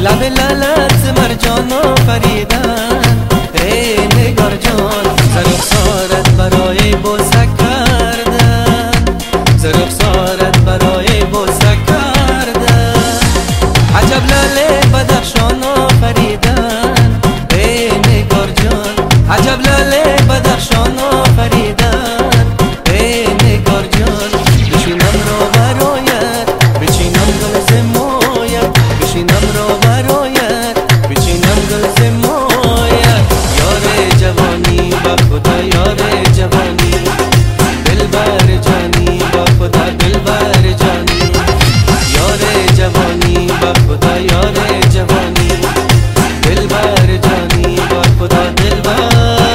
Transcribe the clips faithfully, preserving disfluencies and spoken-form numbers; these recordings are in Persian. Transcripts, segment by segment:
لب لالت مرجان و فریدن ای نگار جان زرق سارت برای بوسه کردن زرق سارت برای بوسه کردن عجب لاله بدخشان و فریدن ای نگار جان عجب لاله بدخشان و فریدن ای نگار جان بشینم رو برایت بچینم گل ز مویت بشینم رو برایت بچینم گل ز مویت یار جوانی با خدا یار جوانی دلبر جانی با خدا دلبر جانی یار جوانی با خدا یار جوانی دلبر جانی با خدا دلبر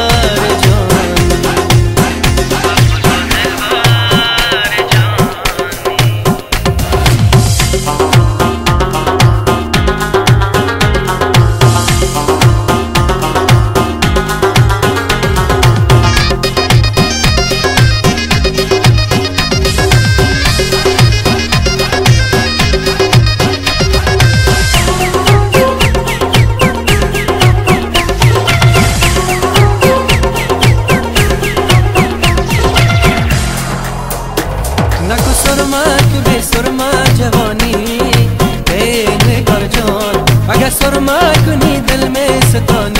نکو سرما که به سرما جوانی ای نگار جان اگر سرما کنی دل میں ستانی